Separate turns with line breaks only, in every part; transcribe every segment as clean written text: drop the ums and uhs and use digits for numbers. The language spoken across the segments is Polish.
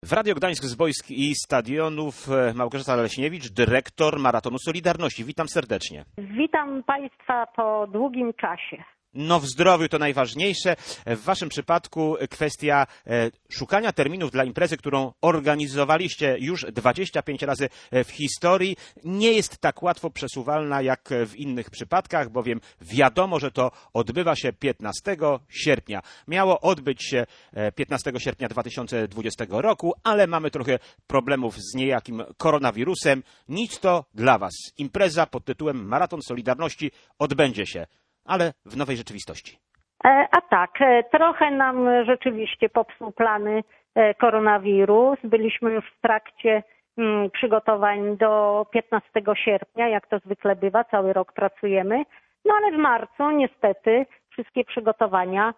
W Radio Gdańsk z boisk i stadionów Małgorzata Leśniewicz, dyrektor Maratonu Solidarności. Witam serdecznie.
Witam Państwa po długim czasie.
No w zdrowiu to najważniejsze. W Waszym przypadku kwestia szukania terminów dla imprezy, którą organizowaliście już 25 razy w historii, nie jest tak łatwo przesuwalna jak w innych przypadkach, bowiem wiadomo, że to odbywa się 15 sierpnia. Miało odbyć się 15 sierpnia 2020 roku, ale mamy trochę problemów z niejakim koronawirusem. Nic to dla Was. Impreza pod tytułem Maraton Solidarności odbędzie się, ale w nowej rzeczywistości.
A tak, trochę nam rzeczywiście popsuł plany koronawirus. Byliśmy już w trakcie przygotowań do 15 sierpnia, jak to zwykle bywa, cały rok pracujemy. No ale w marcu niestety wszystkie przygotowania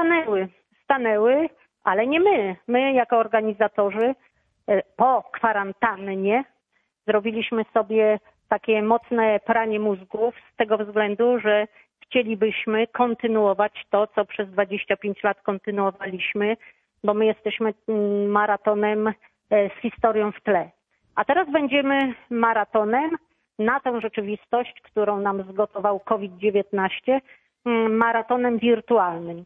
stanęły, ale nie my. My jako organizatorzy po kwarantannie zrobiliśmy sobie takie mocne pranie mózgów z tego względu, że chcielibyśmy kontynuować to, co przez 25 lat kontynuowaliśmy, bo my jesteśmy maratonem z historią w tle. A teraz będziemy maratonem na tę rzeczywistość, którą nam zgotował COVID-19, maratonem wirtualnym.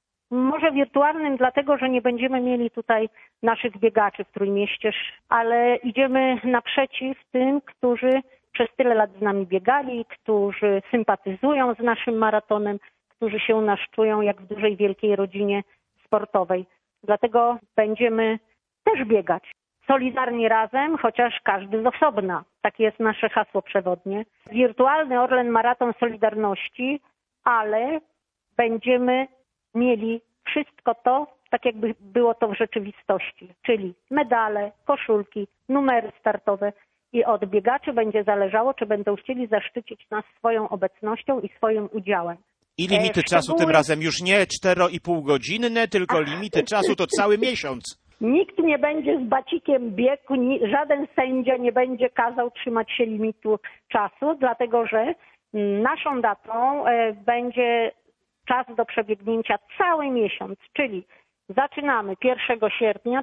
Może wirtualnym dlatego, że nie będziemy mieli tutaj naszych biegaczy w Trójmieście, ale idziemy naprzeciw tym, którzy przez tyle lat z nami biegali, którzy sympatyzują z naszym maratonem, którzy się u nas czują jak w dużej, wielkiej rodzinie sportowej. Dlatego będziemy też biegać. Solidarnie razem, chociaż każdy z osobna. Takie jest nasze hasło przewodnie. Wirtualny Orlen Maraton Solidarności, ale będziemy mieli wszystko to, tak jakby było to w rzeczywistości. Czyli medale, koszulki, numery startowe. I od biegaczy będzie zależało, czy będą chcieli zaszczycić nas swoją obecnością i swoim udziałem.
I limity czasu tym razem już nie 4,5 godzinne, tylko limity czasu to cały miesiąc.
Nikt nie będzie z bacikiem biegł, żaden sędzia nie będzie kazał trzymać się limitu czasu, dlatego że naszą datą będzie czas do przebiegnięcia cały miesiąc, czyli zaczynamy 1 sierpnia,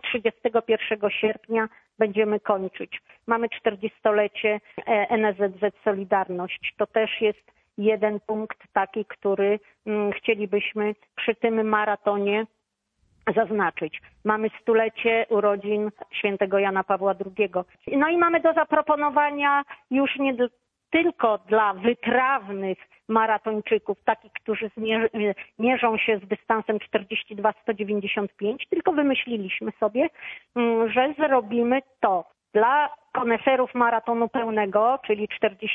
31 sierpnia będziemy kończyć. Mamy 40-lecie NSZZ Solidarność. To też jest jeden punkt taki, który chcielibyśmy przy tym maratonie zaznaczyć. Mamy 100-lecie urodzin świętego Jana Pawła II. No i mamy do zaproponowania już nie tylko dla wytrawnych maratończyków, takich, którzy mierzą się z dystansem 42-195, tylko wymyśliliśmy sobie, że zrobimy to dla koneserów maratonu pełnego, czyli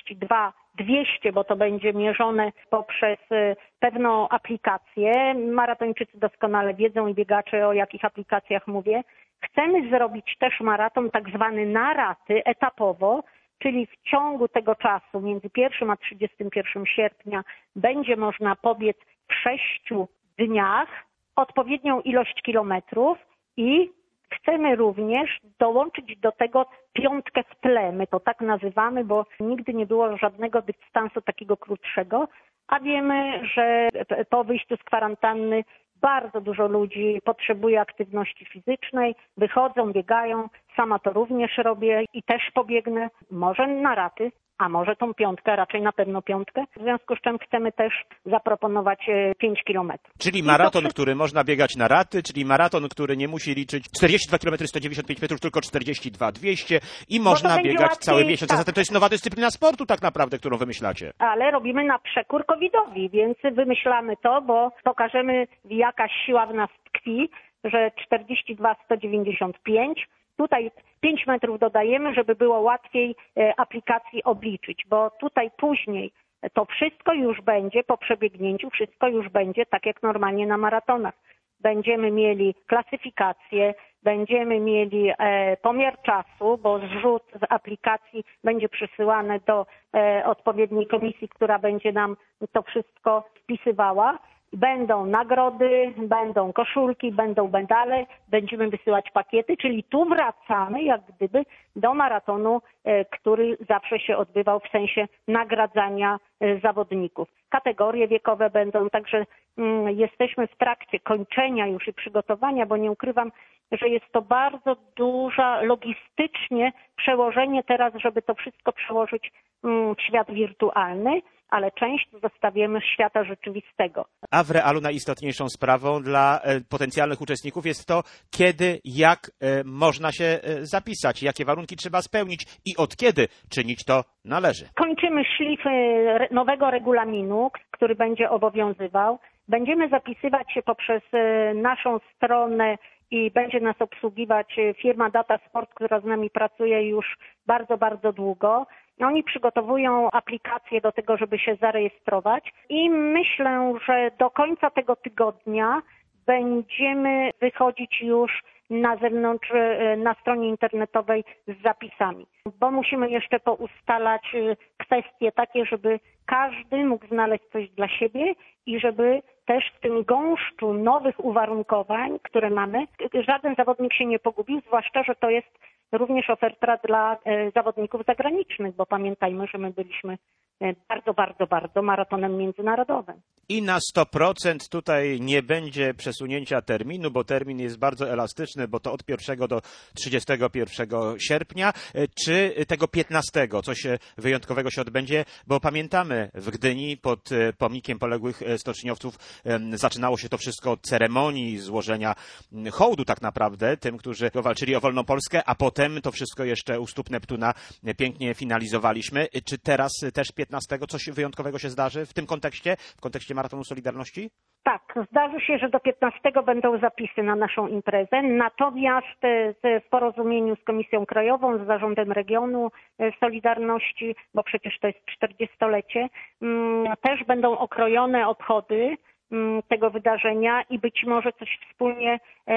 42-200, bo to będzie mierzone poprzez pewną aplikację. Maratończycy doskonale wiedzą i biegacze, o jakich aplikacjach mówię. Chcemy zrobić też maraton tak zwany na raty, etapowo, czyli w ciągu tego czasu, między 1 a 31 sierpnia, będzie można pobiec w 6 dniach odpowiednią ilość kilometrów i chcemy również dołączyć do tego 5 w tle. My to tak nazywamy, bo nigdy nie było żadnego dystansu takiego krótszego, a wiemy, że po wyjściu z kwarantanny bardzo dużo ludzi potrzebuje aktywności fizycznej, wychodzą, biegają, sama to również robię i też pobiegnę, może na raty, a może tą 5, raczej na pewno 5. W związku z czym chcemy też zaproponować 5 kilometrów.
Czyli maraton, który można biegać na raty, czyli maraton, który nie musi liczyć 42 km 195 metrów, tylko 42 200 i można biegać łatwiej, cały miesiąc. Tak. A zatem to jest nowa dyscyplina sportu tak naprawdę, którą wymyślacie.
Ale robimy na przekór COVID-owi, więc wymyślamy to, bo pokażemy, jaka siła w nas tkwi, że 42 195. Tutaj 5 metrów dodajemy, żeby było łatwiej aplikacji obliczyć, bo tutaj później to wszystko już będzie, po przebiegnięciu, wszystko już będzie tak jak normalnie na maratonach. Będziemy mieli klasyfikację, będziemy mieli pomiar czasu, bo zrzut z aplikacji będzie przysyłany do odpowiedniej komisji, która będzie nam to wszystko wpisywała. Będą nagrody, będą koszulki, będą medale, będziemy wysyłać pakiety, czyli tu wracamy jak gdyby do maratonu, który zawsze się odbywał w sensie nagradzania zawodników. Kategorie wiekowe będą, także jesteśmy w trakcie kończenia już i przygotowania, bo nie ukrywam, że jest to bardzo duża logistycznie przełożenie teraz, żeby to wszystko przełożyć w świat wirtualny, ale część zostawimy świata rzeczywistego.
A w realu najistotniejszą sprawą dla potencjalnych uczestników jest to, kiedy, jak można się zapisać, jakie warunki trzeba spełnić i od kiedy czynić to należy.
Kończymy szlif nowego regulaminu, który będzie obowiązywał. Będziemy zapisywać się poprzez naszą stronę i będzie nas obsługiwać firma Data Sport, która z nami pracuje już bardzo, bardzo długo. Oni przygotowują aplikację do tego, żeby się zarejestrować i myślę, że do końca tego tygodnia będziemy wychodzić już na zewnątrz, na stronie internetowej z zapisami, bo musimy jeszcze poustalać kwestie takie, żeby każdy mógł znaleźć coś dla siebie i żeby też w tym gąszczu nowych uwarunkowań, które mamy, żaden zawodnik się nie pogubił, zwłaszcza, że to jest również oferta dla zawodników zagranicznych, bo pamiętajmy, że my byliśmy bardzo maratonem międzynarodowym.
I na 100% tutaj nie będzie przesunięcia terminu, bo termin jest bardzo elastyczny, bo to od 1 do 31 sierpnia, czy tego 15, coś wyjątkowego się odbędzie, bo pamiętamy, w Gdyni pod pomnikiem poległych stoczniowców zaczynało się to wszystko od ceremonii złożenia hołdu tak naprawdę tym, którzy walczyli o wolną Polskę, a potem to wszystko jeszcze u stóp Neptuna pięknie finalizowaliśmy. Czy teraz też 15 coś wyjątkowego się zdarzy w tym kontekście, w kontekście Maratonu Solidarności?
Tak, zdarzy się, że do 15 będą zapisy na naszą imprezę, natomiast w porozumieniu z Komisją Krajową, z Zarządem Regionu Solidarności, bo przecież to jest 40-lecie, też będą okrojone obchody tego wydarzenia i być może coś wspólnie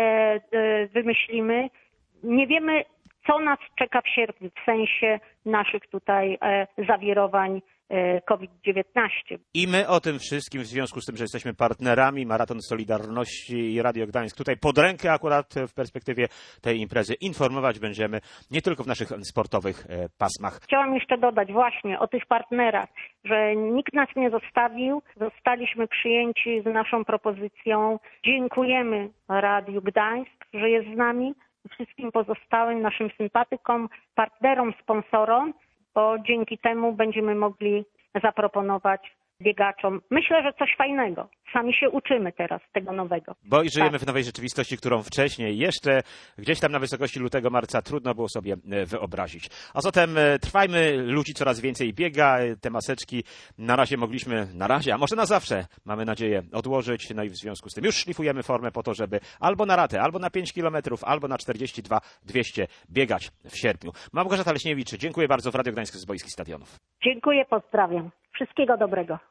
wymyślimy. Nie wiemy, co nas czeka w sierpniu w sensie naszych tutaj zawirowań COVID-19.
I my o tym wszystkim, w związku z tym, że jesteśmy partnerami Maraton Solidarności i Radio Gdańsk, tutaj pod rękę akurat w perspektywie tej imprezy informować będziemy nie tylko w naszych sportowych pasmach.
Chciałam jeszcze dodać właśnie o tych partnerach, że nikt nas nie zostawił, zostaliśmy przyjęci z naszą propozycją. Dziękujemy Radiu Gdańsk, że jest z nami, wszystkim pozostałym naszym sympatykom, partnerom, sponsorom, bo dzięki temu będziemy mogli zaproponować biegaczom. Myślę, że coś fajnego. Sami się uczymy teraz tego nowego.
Bo i żyjemy w nowej rzeczywistości, którą wcześniej jeszcze gdzieś tam na wysokości lutego, marca trudno było sobie wyobrazić. A zatem trwajmy, ludzi coraz więcej biega, te maseczki na razie, a może na zawsze, mamy nadzieję, odłożyć. No i w związku z tym już szlifujemy formę po to, żeby albo na ratę, albo na 5 kilometrów, albo na 42-200 biegać w sierpniu. Małgorzata Leśniewicz, dziękuję bardzo w Radio Gdańsk z boiskich stadionów.
Dziękuję, pozdrawiam. Wszystkiego dobrego.